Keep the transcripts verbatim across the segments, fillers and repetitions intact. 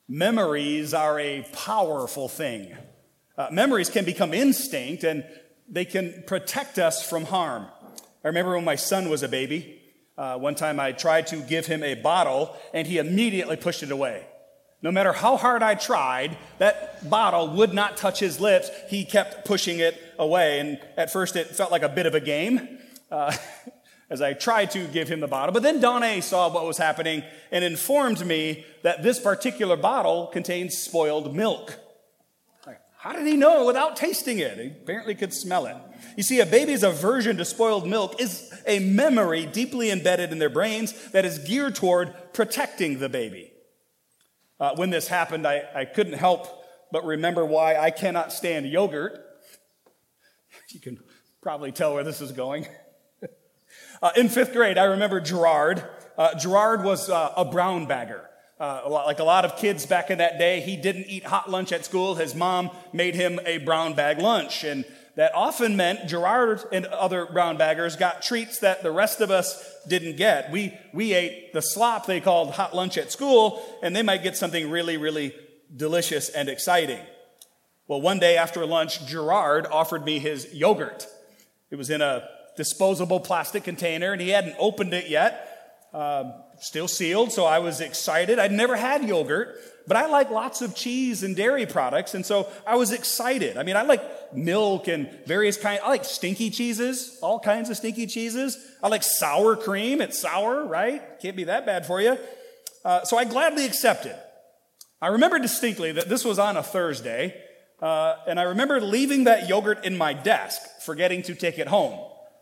Memories are a powerful thing. Uh, memories can become instinct, and they can protect us from harm. I remember when my son was a baby, uh, one time I tried to give him a bottle, and he immediately pushed it away. No matter how hard I tried, that bottle would not touch his lips. He kept pushing it away, and at first it felt like a bit of a game uh, as I tried to give him the bottle. But then Donna saw what was happening and informed me that this particular bottle contains spoiled milk. How did he know without tasting it? He apparently could smell it. You see, a baby's aversion to spoiled milk is a memory deeply embedded in their brains that is geared toward protecting the baby. Uh, when this happened, I, I couldn't help but remember why I cannot stand yogurt. You can probably tell where this is going. uh, in fifth grade, I remember Gerard. Uh, Gerard was uh, a brown bagger. Uh, a lot, like a lot of kids back in that day, he didn't eat hot lunch at school. His mom made him a brown bag lunch. And that often meant Gerard and other brown baggers got treats that the rest of us didn't get. We we ate the slop they called hot lunch at school, and they might get something really, really delicious and exciting. Well, one day after lunch, Gerard offered me his yogurt. It was in a disposable plastic container, and he hadn't opened it yet. Um, still sealed, so I was excited. I'd never had yogurt, but I like lots of cheese and dairy products, and so I was excited. I mean, I like milk and various kinds. I like stinky cheeses, all kinds of stinky cheeses. I like sour cream. It's sour, right? Can't be that bad for you. Uh, so I gladly accepted. I remember distinctly that this was on a Thursday, uh, and I remember leaving that yogurt in my desk, forgetting to take it home.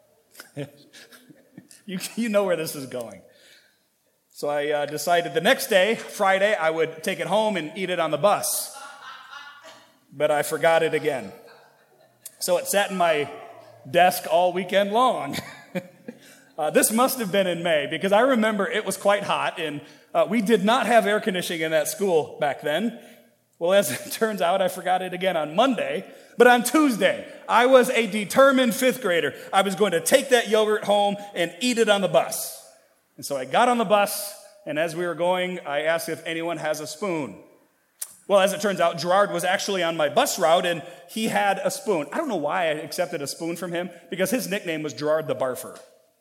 you, you know where this is going. So I uh, decided the next day, Friday, I would take it home and eat it on the bus. But I forgot it again. So it sat in my desk all weekend long. uh, this must have been in May, because I remember it was quite hot, and uh, we did not have air conditioning in that school back then. Well, as it turns out, I forgot it again on Monday. But on Tuesday, I was a determined fifth grader. I was going to take that yogurt home and eat it on the bus. And so I got on the bus, and as we were going, I asked if anyone has a spoon. Well, as it turns out, Gerard was actually on my bus route, and he had a spoon. I don't know why I accepted a spoon from him, because his nickname was Gerard the Barfer.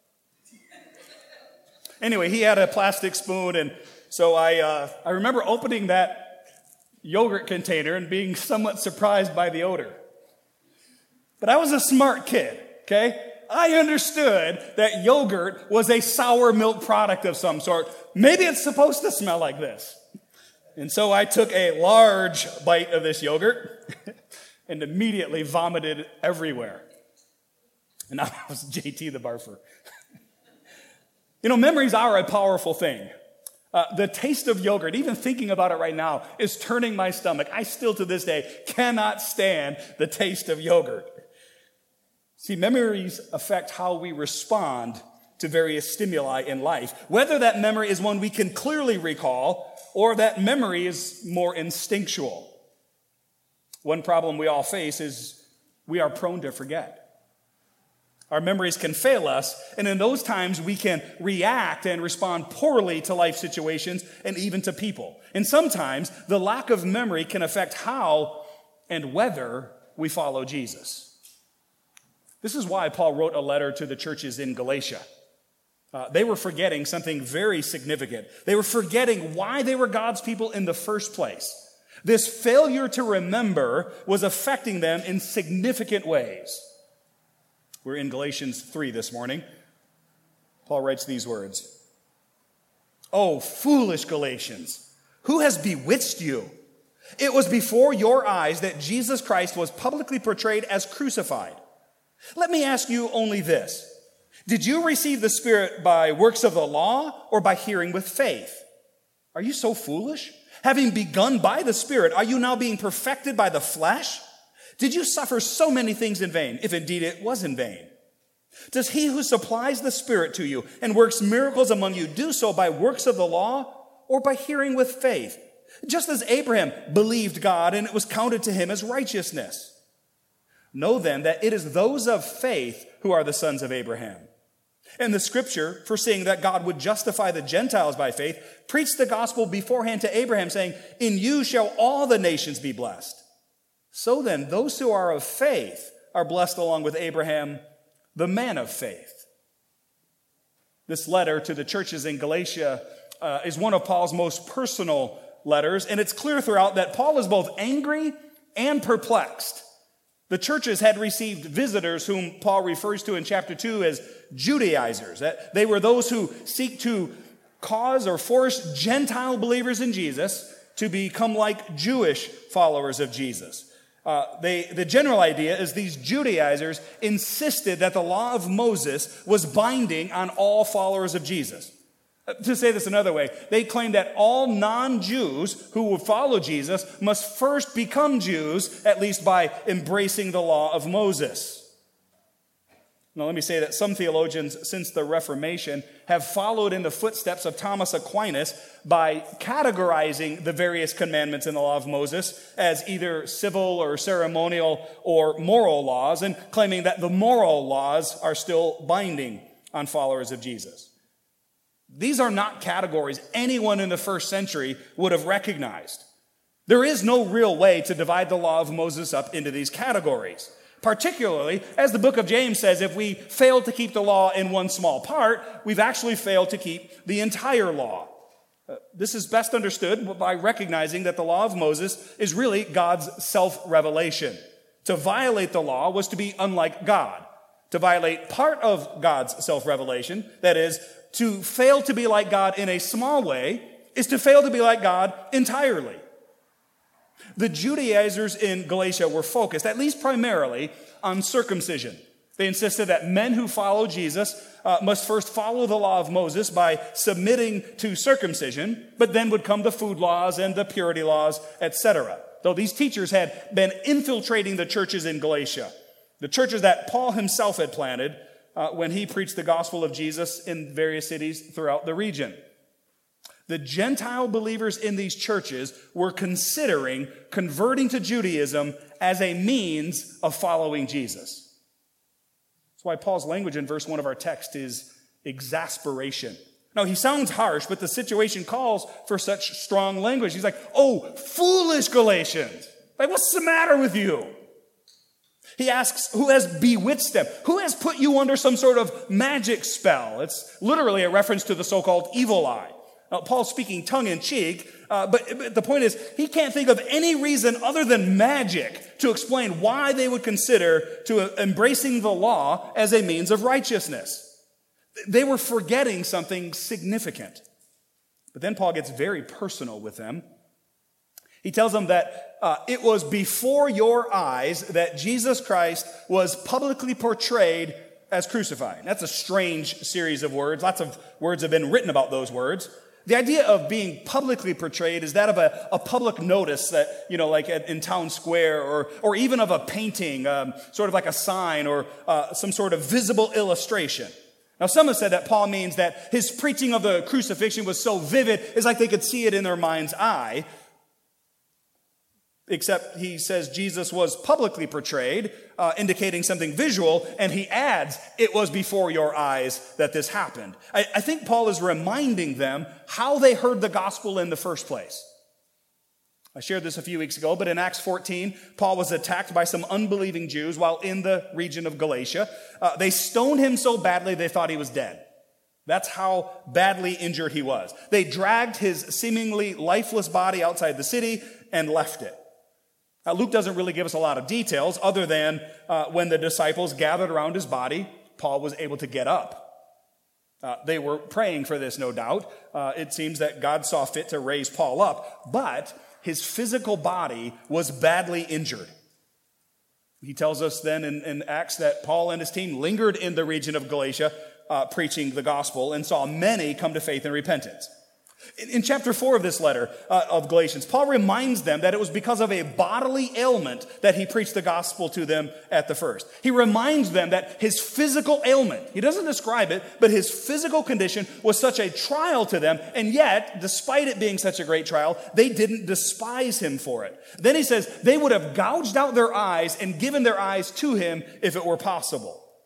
Anyway, he had a plastic spoon, and so I uh, I remember opening that yogurt container and being somewhat surprised by the odor. But I was a smart kid, okay? I understood that yogurt was a sour milk product of some sort. Maybe it's supposed to smell like this. And so I took a large bite of this yogurt and immediately vomited everywhere. And now I was J T the Barfer. You know, memories are a powerful thing. Uh, the taste of yogurt, even thinking about it right now, is turning my stomach. I still to this day cannot stand the taste of yogurt. See, memories affect how we respond to various stimuli in life, whether that memory is one we can clearly recall or that memory is more instinctual. One problem we all face is we are prone to forget. Our memories can fail us, and in those times we can react and respond poorly to life situations and even to people. And sometimes the lack of memory can affect how and whether we follow Jesus. This is why Paul wrote a letter to the churches in Galatia. Uh, they were forgetting something very significant. They were forgetting why they were God's people in the first place. This failure to remember was affecting them in significant ways. We're in Galatians three this morning. Paul writes these words. "Oh, foolish Galatians, who has bewitched you? It was before your eyes that Jesus Christ was publicly portrayed as crucified. Let me ask you only this. Did you receive the Spirit by works of the law or by hearing with faith? Are you so foolish? Having begun by the Spirit, are you now being perfected by the flesh? Did you suffer so many things in vain, if indeed it was in vain? Does he who supplies the Spirit to you and works miracles among you do so by works of the law or by hearing with faith? Just as Abraham believed God and it was counted to him as righteousness. Know then that it is those of faith who are the sons of Abraham. And the scripture, foreseeing that God would justify the Gentiles by faith, preached the gospel beforehand to Abraham, saying, in you shall all the nations be blessed. So then, those who are of faith are blessed along with Abraham, the man of faith. This letter to the churches in Galatia uh, is one of Paul's most personal letters, and it's clear throughout that Paul is both angry and perplexed. The churches had received visitors whom Paul refers to in chapter two as Judaizers. They were those who seek to cause or force Gentile believers in Jesus to become like Jewish followers of Jesus. Uh, they, the general idea is these Judaizers insisted that the law of Moses was binding on all followers of Jesus. To say this another way, they claimed that all non-Jews who would follow Jesus must first become Jews, at least by embracing the law of Moses. Now, let me say that some theologians since the Reformation have followed in the footsteps of Thomas Aquinas by categorizing the various commandments in the law of Moses as either civil or ceremonial or moral laws, and claiming that the moral laws are still binding on followers of Jesus. These are not categories anyone in the first century would have recognized. There is no real way to divide the law of Moses up into these categories. Particularly, as the book of James says, if we fail to keep the law in one small part, we've actually failed to keep the entire law. Uh, this is best understood by recognizing that the law of Moses is really God's self-revelation. To violate the law was to be unlike God. To violate part of God's self-revelation, that is, to fail to be like God in a small way, is to fail to be like God entirely. The Judaizers in Galatia were focused, at least primarily, on circumcision. They insisted that men who follow Jesus uh, must first follow the law of Moses by submitting to circumcision, but then would come the food laws and the purity laws, et cetera. Though these teachers had been infiltrating the churches in Galatia, the churches that Paul himself had planted uh, when he preached the gospel of Jesus in various cities throughout the region. The Gentile believers in these churches were considering converting to Judaism as a means of following Jesus. That's why Paul's language in verse one of our text is exasperation. Now, he sounds harsh, but the situation calls for such strong language. He's like, oh, foolish Galatians. Like, what's the matter with you? He asks, who has bewitched them? Who has put you under some sort of magic spell? It's literally a reference to the so-called evil eye. Now, Paul's speaking tongue-in-cheek, uh, but, but the point is, he can't think of any reason other than magic to explain why they would consider to uh, embracing the law as a means of righteousness. They were forgetting something significant. But then Paul gets very personal with them. He tells them that uh, it was before your eyes that Jesus Christ was publicly portrayed as crucified. That's a strange series of words. Lots of words have been written about those words. The idea of being publicly portrayed is that of a, a public notice that, you know, like at, in town square, or or even of a painting, um, sort of like a sign or uh, some sort of visible illustration. Now, some have said that Paul means that his preaching of the crucifixion was so vivid, it's like they could see it in their mind's eye. Except he says Jesus was publicly portrayed, uh, indicating something visual, and he adds, it was before your eyes that this happened. I, I think Paul is reminding them how they heard the gospel in the first place. I shared this a few weeks ago, but in Acts fourteen, Paul was attacked by some unbelieving Jews while in the region of Galatia. Uh, they stoned him so badly they thought he was dead. That's how badly injured he was. They dragged his seemingly lifeless body outside the city and left it. Now, Luke doesn't really give us a lot of details other than uh, when the disciples gathered around his body, Paul was able to get up. Uh, they were praying for this, no doubt. Uh, it seems that God saw fit to raise Paul up, but his physical body was badly injured. He tells us then in, in Acts that Paul and his team lingered in the region of Galatia uh, preaching the gospel and saw many come to faith and repentance. In chapter four of this letter uh, of Galatians, Paul reminds them that it was because of a bodily ailment that he preached the gospel to them at the first. He reminds them that his physical ailment, he doesn't describe it, but his physical condition was such a trial to them, and yet, despite it being such a great trial, they didn't despise him for it. Then he says they would have gouged out their eyes and given their eyes to him if it were possible.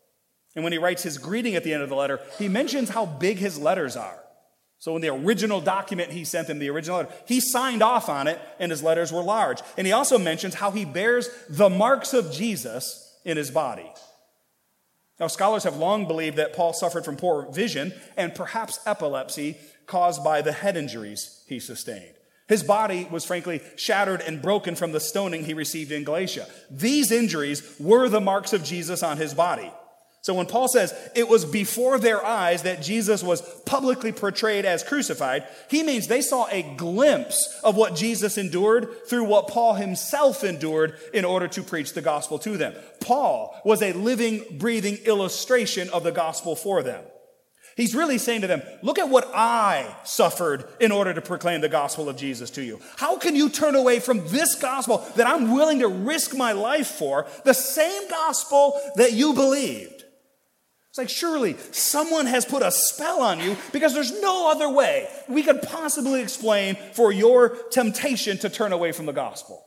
And when he writes his greeting at the end of the letter, he mentions how big his letters are. So in the original document he sent him, the original letter, he signed off on it, and his letters were large. And he also mentions how he bears the marks of Jesus in his body. Now, scholars have long believed that Paul suffered from poor vision and perhaps epilepsy caused by the head injuries he sustained. His body was frankly shattered and broken from the stoning he received in Galatia. These injuries were the marks of Jesus on his body. So when Paul says it was before their eyes that Jesus was publicly portrayed as crucified, he means they saw a glimpse of what Jesus endured through what Paul himself endured in order to preach the gospel to them. Paul was a living, breathing illustration of the gospel for them. He's really saying to them, look at what I suffered in order to proclaim the gospel of Jesus to you. How can you turn away from this gospel that I'm willing to risk my life for, the same gospel that you believed? It's like, surely someone has put a spell on you, because there's no other way we could possibly explain for your temptation to turn away from the gospel.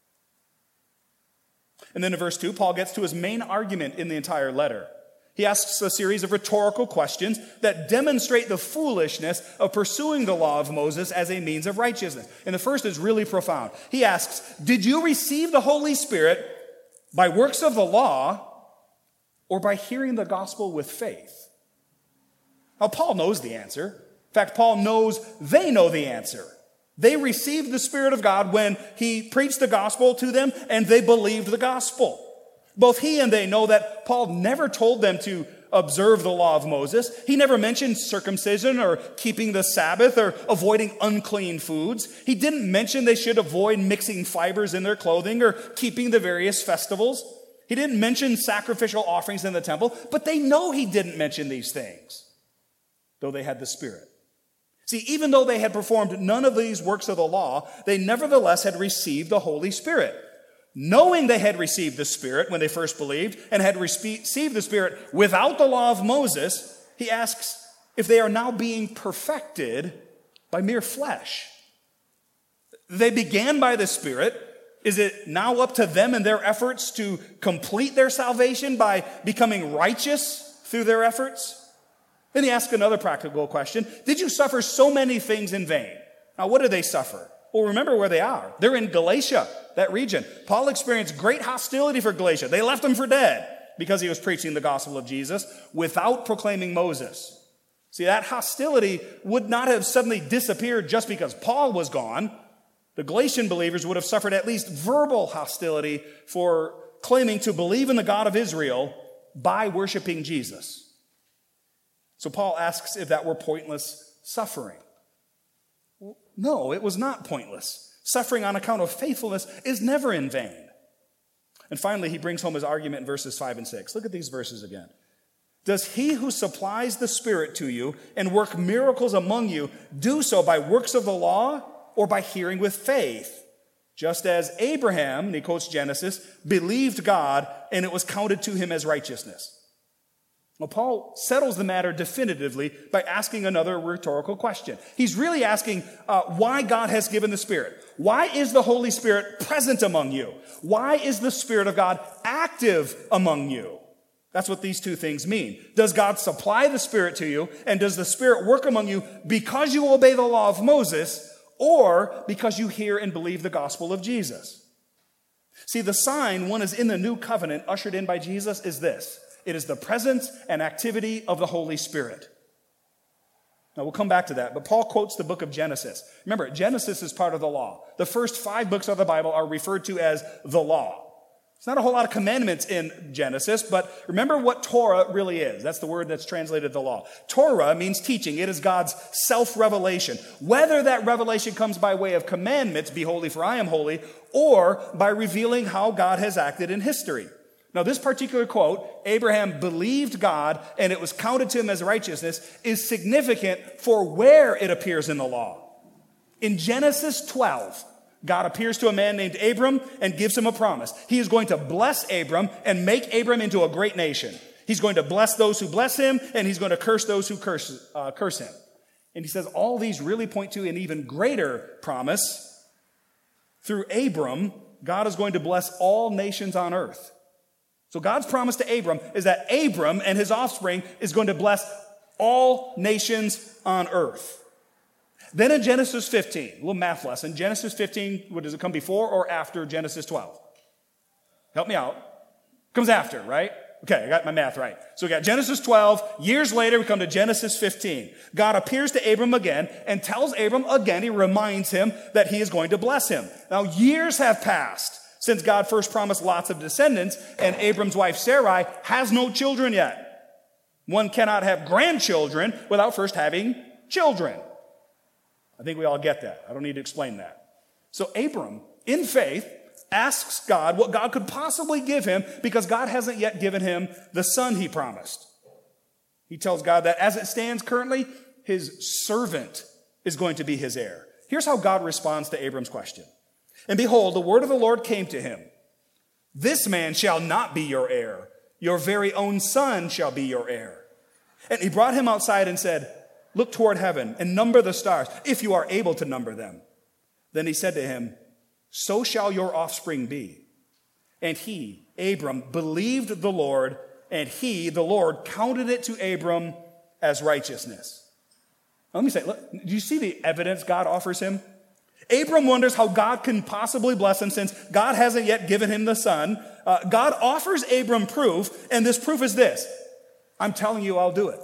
And then in verse two, Paul gets to his main argument in the entire letter. He asks a series of rhetorical questions that demonstrate the foolishness of pursuing the law of Moses as a means of righteousness. And the first is really profound. He asks, did you receive the Holy Spirit by works of the law or by hearing the gospel with faith? Now, Paul knows the answer. In fact, Paul knows they know the answer. They received the Spirit of God when he preached the gospel to them, and they believed the gospel. Both he and they know that Paul never told them to observe the law of Moses. He never mentioned circumcision or keeping the Sabbath or avoiding unclean foods. He didn't mention they should avoid mixing fibers in their clothing or keeping the various festivals. He didn't mention sacrificial offerings in the temple, but they know he didn't mention these things, though they had the Spirit. See, even though they had performed none of these works of the law, they nevertheless had received the Holy Spirit. Knowing they had received the Spirit when they first believed and had received the Spirit without the law of Moses, he asks if they are now being perfected by mere flesh. They began by the Spirit. Is it now up to them and their efforts to complete their salvation by becoming righteous through their efforts? Then he asks another practical question. Did you suffer so many things in vain? Now, what did they suffer? Well, remember where they are. They're in Galatia, that region. Paul experienced great hostility for Galatia. They left him for dead because he was preaching the gospel of Jesus without proclaiming Moses. See, that hostility would not have suddenly disappeared just because Paul was gone. The Galatian believers would have suffered at least verbal hostility for claiming to believe in the God of Israel by worshiping Jesus. So Paul asks if that were pointless suffering. No, it was not pointless. Suffering on account of faithfulness is never in vain. And finally, he brings home his argument in verses five and six. Look at these verses again. Does he who supplies the Spirit to you and work miracles among you do so by works of the law or by hearing with faith? Just as Abraham, and he quotes Genesis, believed God and it was counted to him as righteousness. Well, Paul settles the matter definitively by asking another rhetorical question. He's really asking uh, why God has given the Spirit. Why is the Holy Spirit present among you? Why is the Spirit of God active among you? That's what these two things mean. Does God supply the Spirit to you, and does the Spirit work among you because you obey the law of Moses, or because you hear and believe the gospel of Jesus? See, the sign one is in the new covenant ushered in by Jesus is this. It is the presence and activity of the Holy Spirit. Now, we'll come back to that, but Paul quotes the book of Genesis. Remember, Genesis is part of the law. The first five books of the Bible are referred to as the law. It's not a whole lot of commandments in Genesis, but remember what Torah really is. That's the word that's translated the law. Torah means teaching. It is God's self-revelation. Whether that revelation comes by way of commandments, be holy for I am holy, or by revealing how God has acted in history. Now, this particular quote, Abraham believed God and it was counted to him as righteousness, is significant for where it appears in the law. In Genesis twelve, God appears to a man named Abram and gives him a promise. He is going to bless Abram and make Abram into a great nation. He's going to bless those who bless him, and he's going to curse those who curse, uh, curse him. And he says all these really point to an even greater promise. Through Abram, God is going to bless all nations on earth. So God's promise to Abram is that Abram and his offspring is going to bless all nations on earth. Then in Genesis fifteen, a little math lesson, Genesis fifteen, what does it come before or after Genesis twelve? Help me out. Comes after, right? Okay, I got my math right. So we got Genesis twelve. Years later, we come to Genesis fifteen. God appears to Abram again and tells Abram again, he reminds him that he is going to bless him. Now, years have passed since God first promised lots of descendants, and Abram's wife Sarai has no children yet. One cannot have grandchildren without first having children. I think we all get that. I don't need to explain that. So Abram, in faith, asks God what God could possibly give him because God hasn't yet given him the son he promised. He tells God that as it stands currently, his servant is going to be his heir. Here's how God responds to Abram's question. And behold, the word of the Lord came to him. This man shall not be your heir. Your very own son shall be your heir. And he brought him outside and said, look toward heaven and number the stars, if you are able to number them. Then he said to him, so shall your offspring be. And he, Abram, believed the Lord, and he, the Lord, counted it to Abram as righteousness. Now, let me say, look, do you see the evidence God offers him? Abram wonders how God can possibly bless him since God hasn't yet given him the son. Uh, God offers Abram proof, and this proof is this. I'm telling you I'll do it.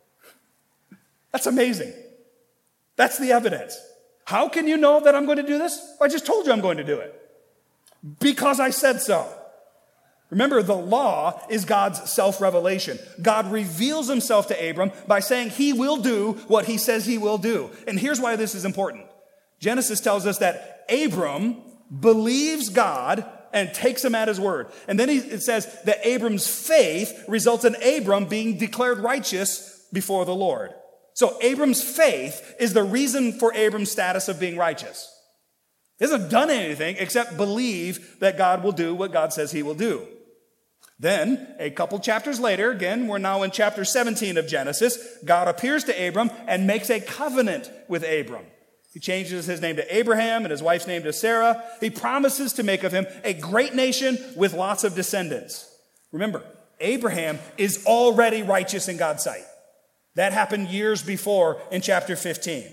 That's amazing. That's the evidence. How can you know that I'm going to do this? Well, I just told you I'm going to do it. Because I said so. Remember, the law is God's self-revelation. God reveals himself to Abram by saying he will do what he says he will do. And here's why this is important. Genesis tells us that Abram believes God and takes him at his word. And then he, it says that Abram's faith results in Abram being declared righteous before the Lord. So Abram's faith is the reason for Abram's status of being righteous. He hasn't done anything except believe that God will do what God says he will do. Then, a couple chapters later, again, we're now in chapter seventeen of Genesis, God appears to Abram and makes a covenant with Abram. He changes his name to Abraham and his wife's name to Sarah. He promises to make of him a great nation with lots of descendants. Remember, Abraham is already righteous in God's sight. That happened years before in chapter fifteen.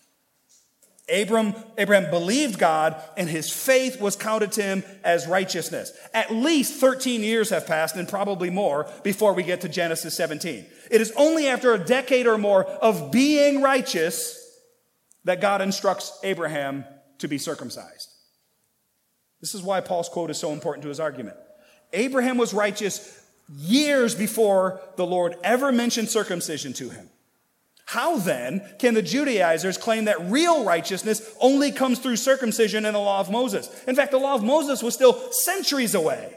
Abram, Abraham believed God, and his faith was counted to him as righteousness. At least thirteen years have passed, and probably more, before we get to Genesis seventeen. It is only after a decade or more of being righteous that God instructs Abraham to be circumcised. This is why Paul's quote is so important to his argument. Abraham was righteous years before the Lord ever mentioned circumcision to him. How then can the Judaizers claim that real righteousness only comes through circumcision in the law of Moses? In fact, the law of Moses was still centuries away.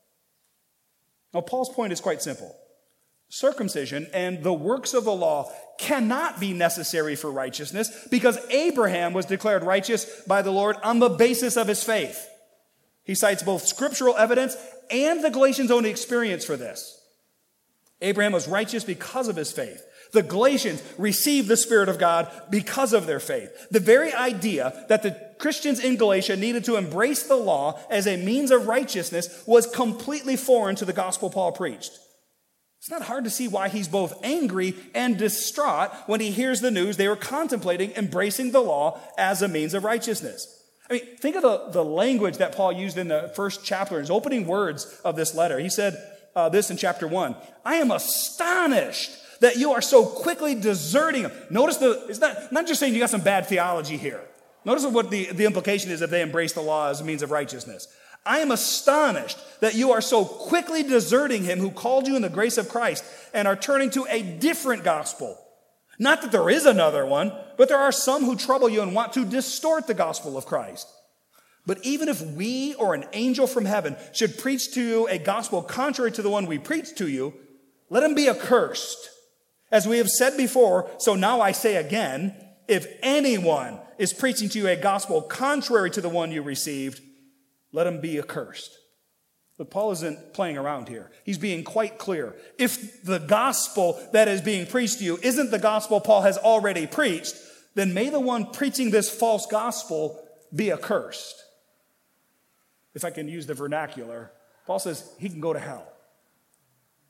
Now, Paul's point is quite simple. Circumcision and the works of the law cannot be necessary for righteousness because Abraham was declared righteous by the Lord on the basis of his faith. He cites both scriptural evidence and the Galatians' own experience for this. Abraham was righteous because of his faith. The Galatians received the Spirit of God because of their faith. The very idea that the Christians in Galatia needed to embrace the law as a means of righteousness was completely foreign to the gospel Paul preached. It's not hard to see why he's both angry and distraught when he hears the news they were contemplating embracing the law as a means of righteousness. I mean, think of the, the language that Paul used in the first chapter, his opening words of this letter. He said uh, this in chapter one, I am astonished that you are so quickly deserting him. Notice the, it's not, not just saying you got some bad theology here. Notice what the, the implication is if they embrace the law as a means of righteousness. I am astonished that you are so quickly deserting him who called you in the grace of Christ and are turning to a different gospel. Not that there is another one, but there are some who trouble you and want to distort the gospel of Christ. But even if we or an angel from heaven should preach to you a gospel contrary to the one we preach to you, let him be accursed. As we have said before, so now I say again, if anyone is preaching to you a gospel contrary to the one you received, let him be accursed. But Paul isn't playing around here. He's being quite clear. If the gospel that is being preached to you isn't the gospel Paul has already preached, then may the one preaching this false gospel be accursed. If I can use the vernacular, Paul says he can go to hell.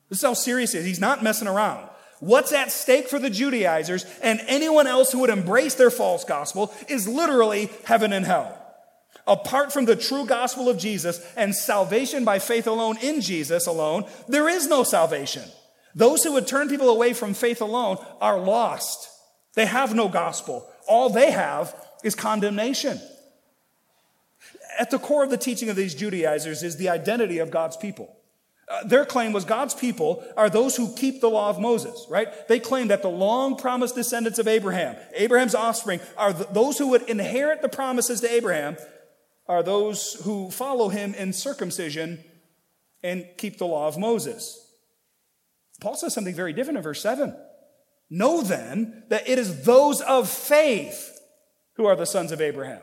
This is how serious it is. He's not messing around. What's at stake for the Judaizers and anyone else who would embrace their false gospel is literally heaven and hell. Apart from the true gospel of Jesus and salvation by faith alone in Jesus alone, there is no salvation. Those who would turn people away from faith alone are lost. They have no gospel. All they have is condemnation. At the core of the teaching of these Judaizers is the identity of God's people. Uh, their claim was God's people are those who keep the law of Moses, right? They claim that the long-promised descendants of Abraham, Abraham's offspring, are th- those who would inherit the promises to Abraham, are those who follow him in circumcision and keep the law of Moses. Paul says something very different in verse seven. Know then that it is those of faith who are the sons of Abraham.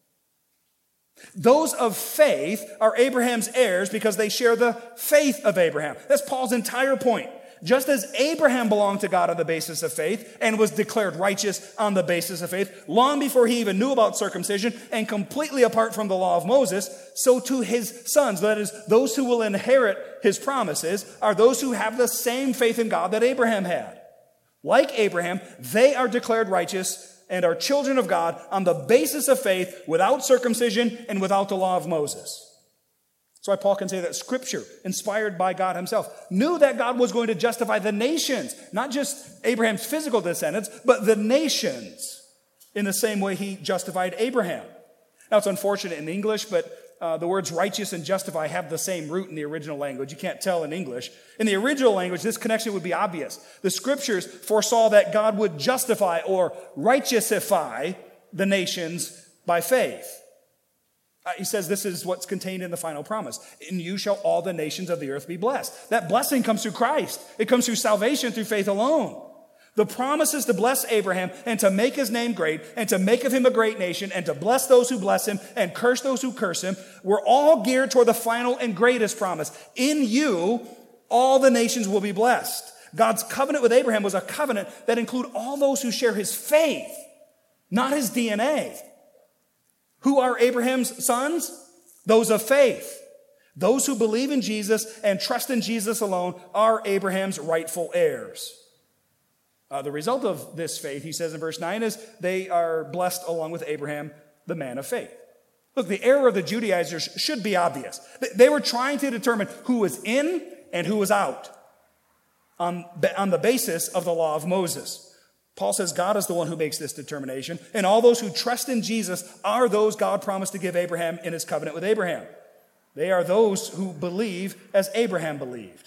Those of faith are Abraham's heirs because they share the faith of Abraham. That's Paul's entire point. Just as Abraham belonged to God on the basis of faith and was declared righteous on the basis of faith long before he even knew about circumcision and completely apart from the law of Moses, so to his sons, that is, those who will inherit his promises, are those who have the same faith in God that Abraham had. Like Abraham, they are declared righteous and are children of God on the basis of faith without circumcision and without the law of Moses. That's why Paul can say that Scripture, inspired by God himself, knew that God was going to justify the nations, not just Abraham's physical descendants, but the nations in the same way he justified Abraham. Now, it's unfortunate in English, but uh, the words righteous and justify have the same root in the original language. You can't tell in English. In the original language, this connection would be obvious. The Scriptures foresaw that God would justify or righteousify the nations by faith. Uh, he says this is what's contained in the final promise. In you shall all the nations of the earth be blessed. That blessing comes through Christ. It comes through salvation through faith alone. The promise is to bless Abraham and to make his name great and to make of him a great nation and to bless those who bless him and curse those who curse him. We're all geared toward the final and greatest promise. In you, all the nations will be blessed. God's covenant with Abraham was a covenant that included all those who share his faith, not his D N A. Who are Abraham's sons? Those of faith. Those who believe in Jesus and trust in Jesus alone are Abraham's rightful heirs. Uh, the result of this faith, he says in verse nine, is they are blessed along with Abraham, the man of faith. Look, the error of the Judaizers should be obvious. They were trying to determine who was in and who was out on, on the basis of the law of Moses. Paul says God is the one who makes this determination, and all those who trust in Jesus are those God promised to give Abraham in his covenant with Abraham. They are those who believe as Abraham believed.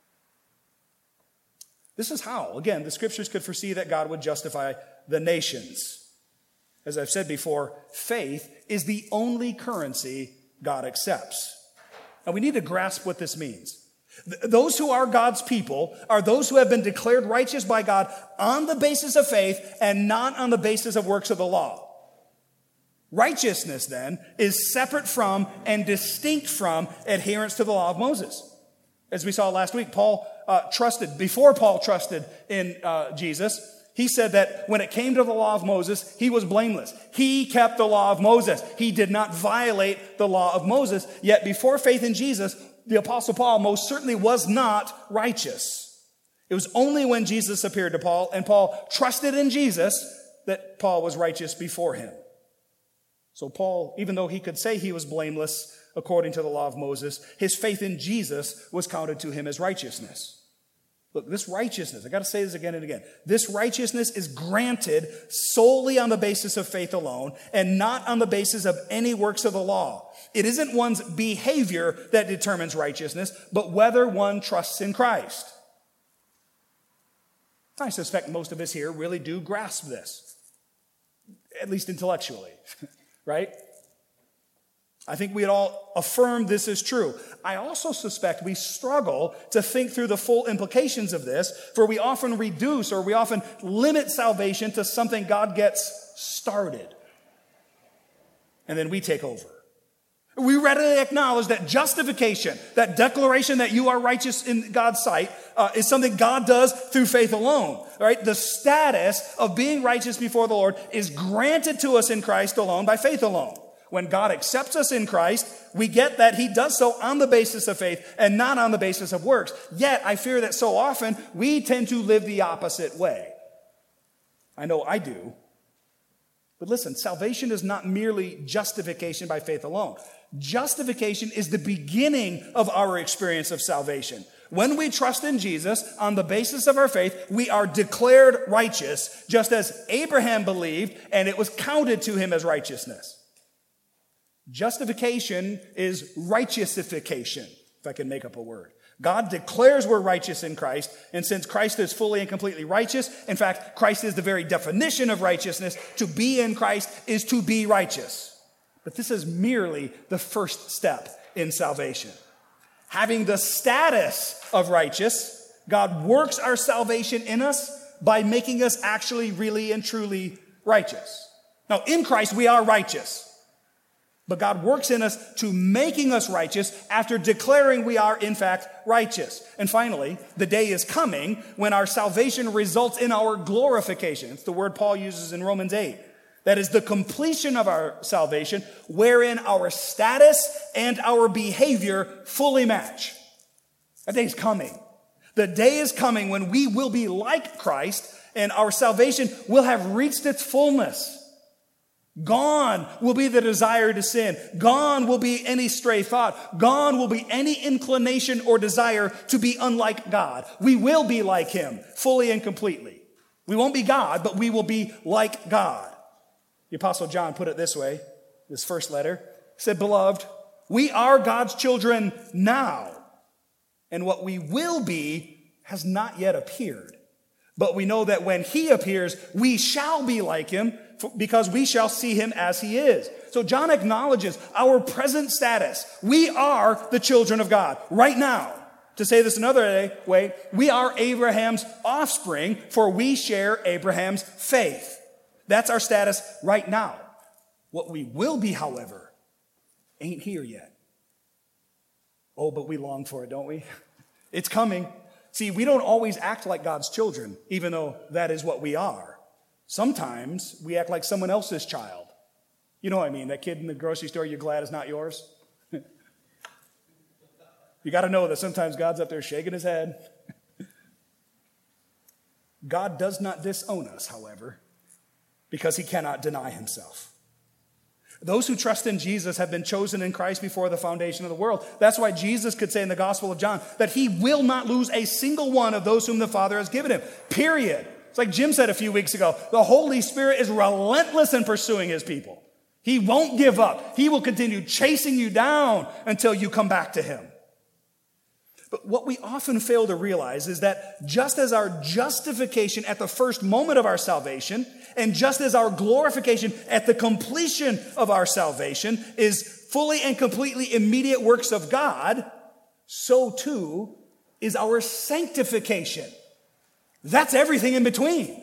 This is how, again, the Scriptures could foresee that God would justify the nations. As I've said before, faith is the only currency God accepts. And we need to grasp what this means. Those who are God's people are those who have been declared righteous by God on the basis of faith and not on the basis of works of the law. Righteousness, then, is separate from and distinct from adherence to the law of Moses. As we saw last week, Paul uh, trusted, before Paul trusted in uh, Jesus, he said that when it came to the law of Moses, he was blameless. He kept the law of Moses. He did not violate the law of Moses. Yet before faith in Jesus, the Apostle Paul most certainly was not righteous. It was only when Jesus appeared to Paul and Paul trusted in Jesus that Paul was righteous before him. So Paul, even though he could say he was blameless according to the law of Moses, his faith in Jesus was counted to him as righteousness. Look, this righteousness, I got to say this again and again. This righteousness is granted solely on the basis of faith alone and not on the basis of any works of the law. It isn't one's behavior that determines righteousness, but whether one trusts in Christ. I suspect most of us here really do grasp this, at least intellectually, right? I think we'd all affirm this is true. I also suspect we struggle to think through the full implications of this, for we often reduce or we often limit salvation to something God gets started. And then we take over. We readily acknowledge that justification, that declaration that you are righteous in God's sight, uh, is something God does through faith alone. Right? The status of being righteous before the Lord is granted to us in Christ alone by faith alone. When God accepts us in Christ, we get that he does so on the basis of faith and not on the basis of works. Yet, I fear that so often we tend to live the opposite way. I know I do. But listen, salvation is not merely justification by faith alone. Justification is the beginning of our experience of salvation. When we trust in Jesus on the basis of our faith, we are declared righteous, just as Abraham believed, and it was counted to him as righteousness. Justification is righteousification, if I can make up a word. God declares we're righteous in Christ, and since Christ is fully and completely righteous, in fact, Christ is the very definition of righteousness. To be in Christ is to be righteous. But this is merely the first step in salvation. Having the status of righteous, God works our salvation in us by making us actually really and truly righteous. Now, in Christ, we are righteous. But God works in us to making us righteous after declaring we are, in fact, righteous. And finally, the day is coming when our salvation results in our glorification. It's the word Paul uses in Romans eight. That is the completion of our salvation, wherein our status and our behavior fully match. That day is coming. The day is coming when we will be like Christ and our salvation will have reached its fullness. Gone will be the desire to sin. Gone will be any stray thought. Gone will be any inclination or desire to be unlike God. We will be like him fully and completely. We won't be God, but we will be like God. The Apostle John put it this way, his first letter. He said, "Beloved, we are God's children now, and what we will be has not yet appeared. But we know that when he appears, we shall be like him, because we shall see him as he is." So John acknowledges our present status. We are the children of God right now. To say this another way, we are Abraham's offspring, for we share Abraham's faith. That's our status right now. What we will be, however, ain't here yet. Oh, but we long for it, don't we? It's coming. See, we don't always act like God's children, even though that is what we are. Sometimes we act like someone else's child. You know what I mean? That kid in the grocery store you're glad is not yours. You got to know that sometimes God's up there shaking his head. God does not disown us, however, because he cannot deny himself. Those who trust in Jesus have been chosen in Christ before the foundation of the world. That's why Jesus could say in the Gospel of John that he will not lose a single one of those whom the Father has given him. Period. It's like Jim said a few weeks ago, the Holy Spirit is relentless in pursuing his people. He won't give up. He will continue chasing you down until you come back to him. But what we often fail to realize is that just as our justification at the first moment of our salvation, and just as our glorification at the completion of our salvation is fully and completely immediate works of God, so too is our sanctification. That's everything in between.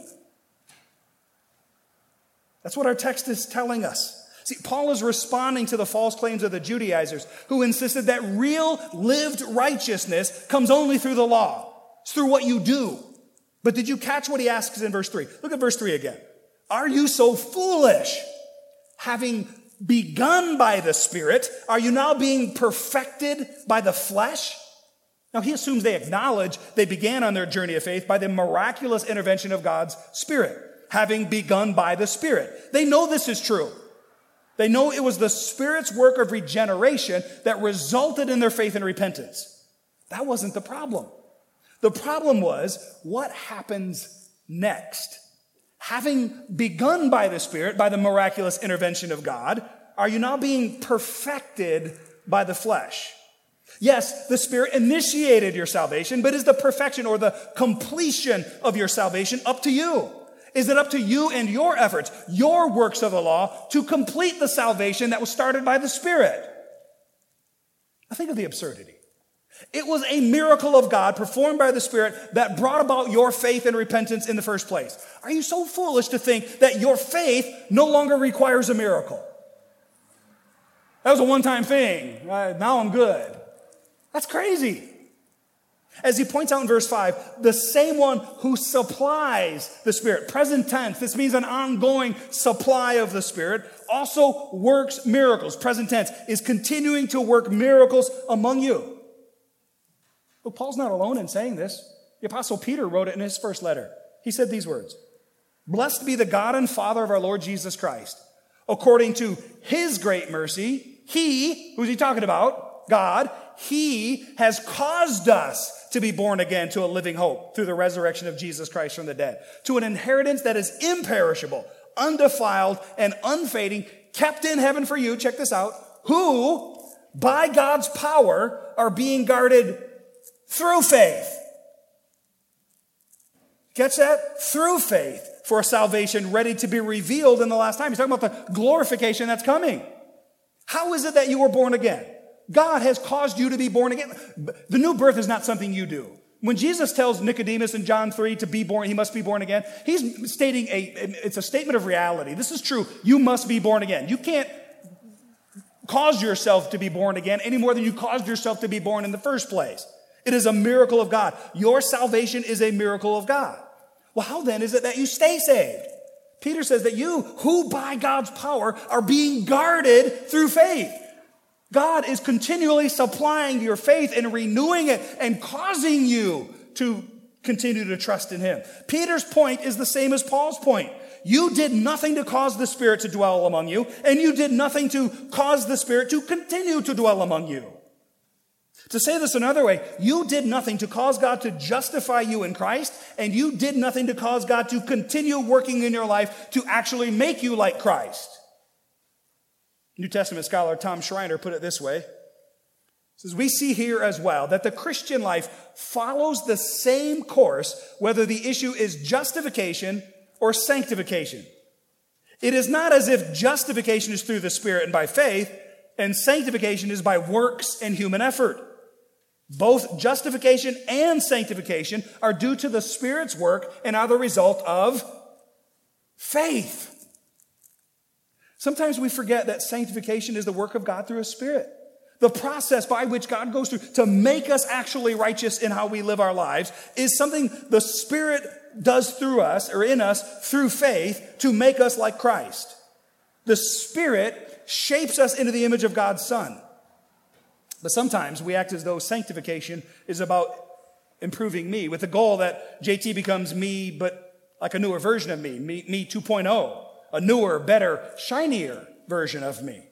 That's what our text is telling us. See, Paul is responding to the false claims of the Judaizers who insisted that real lived righteousness comes only through the law. It's through what you do. But did you catch what he asks in verse three? Look at verse three again. Are you so foolish? Having begun by the Spirit, are you now being perfected by the flesh? Now, he assumes they acknowledge they began on their journey of faith by the miraculous intervention of God's Spirit, having begun by the Spirit. They know this is true. They know it was the Spirit's work of regeneration that resulted in their faith and repentance. That wasn't the problem. The problem was what happens next. Having begun by the Spirit, by the miraculous intervention of God, are you now being perfected by the flesh? Yes, the Spirit initiated your salvation, but is the perfection or the completion of your salvation up to you? Is it up to you and your efforts, your works of the law, to complete the salvation that was started by the Spirit? Now think of the absurdity. It was a miracle of God performed by the Spirit that brought about your faith and repentance in the first place. Are you so foolish to think that your faith no longer requires a miracle? That was a one-time thing. Uh, now I'm good. That's crazy. As he points out in verse five, the same one who supplies the Spirit, present tense, this means an ongoing supply of the Spirit, also works miracles. Present tense is continuing to work miracles among you. But Paul's not alone in saying this. The Apostle Peter wrote it in his first letter. He said these words, "Blessed be the God and Father of our Lord Jesus Christ. According to his great mercy, he," who's he talking about? God, he has caused us to be born again to a living hope through the resurrection of Jesus Christ from the dead, to an inheritance that is imperishable, undefiled, and unfading, kept in heaven for you, check this out, who, by God's power, are being guarded through faith. Catch that? Through faith for salvation ready to be revealed in the last time. He's talking about the glorification that's coming. How is it that you were born again? God has caused you to be born again. The new birth is not something you do. When Jesus tells Nicodemus in John three to be born, he must be born again, he's stating a, it's a statement of reality. This is true. You must be born again. You can't cause yourself to be born again any more than you caused yourself to be born in the first place. It is a miracle of God. Your salvation is a miracle of God. Well, how then is it that you stay saved? Peter says that you, who by God's power are being guarded through faith. God is continually supplying your faith and renewing it and causing you to continue to trust in him. Peter's point is the same as Paul's point. You did nothing to cause the Spirit to dwell among you, and you did nothing to cause the Spirit to continue to dwell among you. To say this another way, you did nothing to cause God to justify you in Christ, and you did nothing to cause God to continue working in your life to actually make you like Christ. New Testament scholar Tom Schreiner put it this way. He says, we see here as well that the Christian life follows the same course whether the issue is justification or sanctification. It is not as if justification is through the Spirit and by faith, and sanctification is by works and human effort. Both justification and sanctification are due to the Spirit's work and are the result of faith. Sometimes we forget that sanctification is the work of God through His Spirit. The process by which God goes through to make us actually righteous in how we live our lives is something the Spirit does through us or in us through faith to make us like Christ. The Spirit shapes us into the image of God's Son. But sometimes we act as though sanctification is about improving me with the goal that J T becomes me, but like a newer version of me, me, me two point oh. A newer, better, shinier version of me.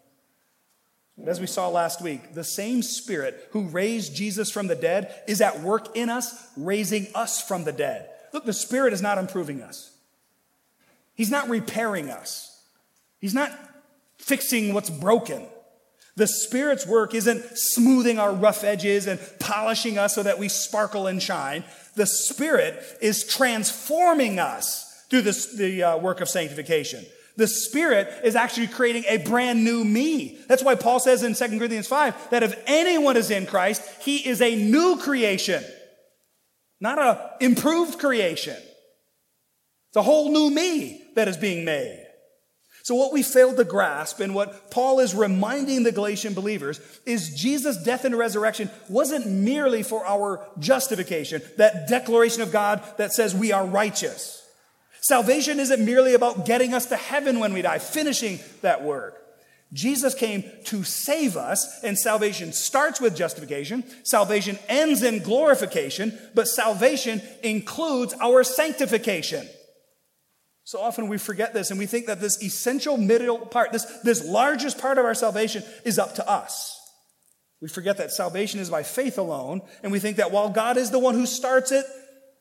But as we saw last week, the same Spirit who raised Jesus from the dead is at work in us, raising us from the dead. Look, the Spirit is not improving us. He's not repairing us. He's not fixing what's broken. The Spirit's work isn't smoothing our rough edges and polishing us so that we sparkle and shine. The Spirit is transforming us through this, the uh, work of sanctification. The Spirit is actually creating a brand new me. That's why Paul says in Second Corinthians five that if anyone is in Christ, he is a new creation, not an improved creation. It's a whole new me that is being made. So what we failed to grasp and what Paul is reminding the Galatian believers is Jesus' death and resurrection wasn't merely for our justification, that declaration of God that says we are righteous. Salvation isn't merely about getting us to heaven when we die, finishing that work. Jesus came to save us, and salvation starts with justification. Salvation ends in glorification, but salvation includes our sanctification. So often we forget this, and we think that this essential middle part, this, this largest part of our salvation is up to us. We forget that salvation is by faith alone, and we think that while God is the one who starts it,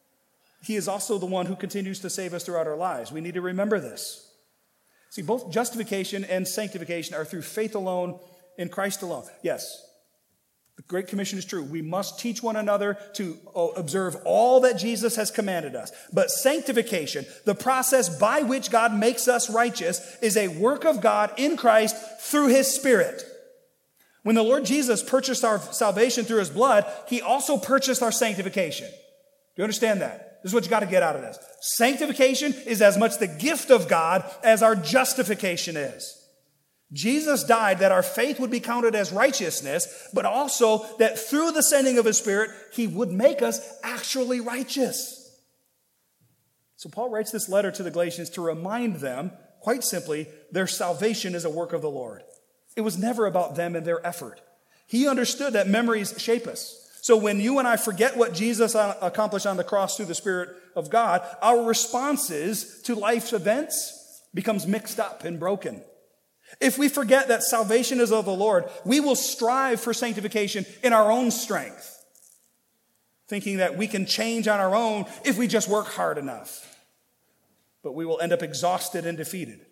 He is also the one who continues to save us throughout our lives. We need to remember this. See, both justification and sanctification are through faith alone in Christ alone. Yes, the Great Commission is true. We must teach one another to observe all that Jesus has commanded us. But sanctification, the process by which God makes us righteous, is a work of God in Christ through His Spirit. When the Lord Jesus purchased our salvation through His blood, He also purchased our sanctification. Do you understand that? This is what you got to get out of this. Sanctification is as much the gift of God as our justification is. Jesus died that our faith would be counted as righteousness, but also that through the sending of his Spirit, he would make us actually righteous. So Paul writes this letter to the Galatians to remind them, quite simply, their salvation is a work of the Lord. It was never about them and their effort. He understood that memories shape us. So when you and I forget what Jesus accomplished on the cross through the Spirit of God, our responses to life's events becomes mixed up and broken. If we forget that salvation is of the Lord, we will strive for sanctification in our own strength, thinking that we can change on our own if we just work hard enough. But we will end up exhausted and defeated.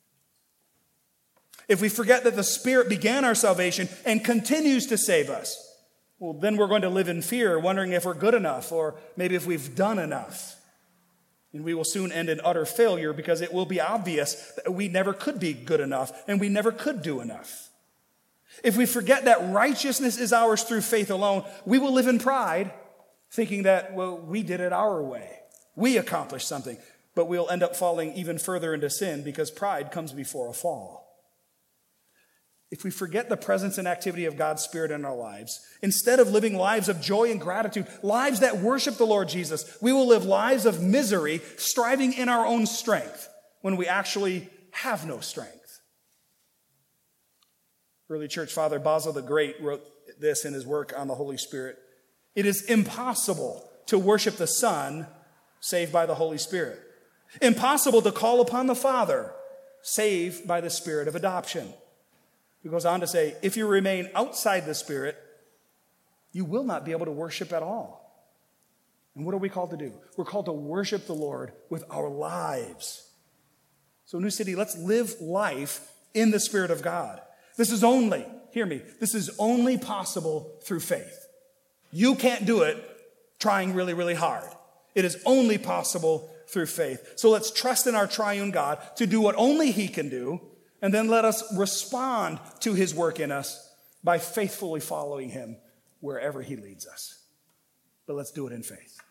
If we forget that the Spirit began our salvation and continues to save us, well, then we're going to live in fear, wondering if we're good enough or maybe if we've done enough. And we will soon end in utter failure because it will be obvious that we never could be good enough and we never could do enough. If we forget that righteousness is ours through faith alone, we will live in pride, thinking that, well, we did it our way. We accomplished something, but we'll end up falling even further into sin because pride comes before a fall. If we forget the presence and activity of God's Spirit in our lives, instead of living lives of joy and gratitude, lives that worship the Lord Jesus, we will live lives of misery, striving in our own strength when we actually have no strength. Early church father Basil the Great wrote this in his work on the Holy Spirit. It is impossible to worship the Son save by the Holy Spirit. Impossible to call upon the Father save by the Spirit of adoption. He goes on to say, if you remain outside the Spirit, you will not be able to worship at all. And what are we called to do? We're called to worship the Lord with our lives. So New City, let's live life in the Spirit of God. This is only, hear me, this is only possible through faith. You can't do it trying really, really hard. It is only possible through faith. So let's trust in our triune God to do what only he can do. And then let us respond to his work in us by faithfully following him wherever he leads us. But let's do it in faith.